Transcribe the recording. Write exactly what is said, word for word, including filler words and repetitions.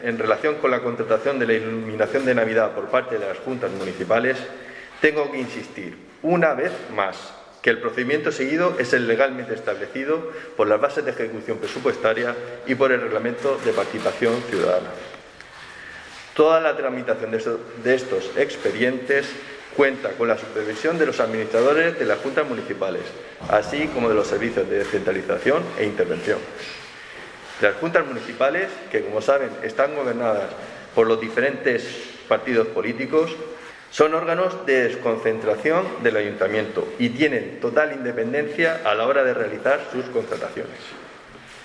En relación con la contratación de la iluminación de Navidad por parte de las juntas municipales, tengo que insistir una vez más que el procedimiento seguido es el legalmente establecido por las bases de ejecución presupuestaria y por el Reglamento de Participación Ciudadana. Toda la tramitación de estos expedientes cuenta con la supervisión de los administradores de las juntas municipales, así como de los servicios de descentralización e intervención. Las juntas municipales, que como saben están gobernadas por los diferentes partidos políticos, son órganos de desconcentración del ayuntamiento y tienen total independencia a la hora de realizar sus contrataciones.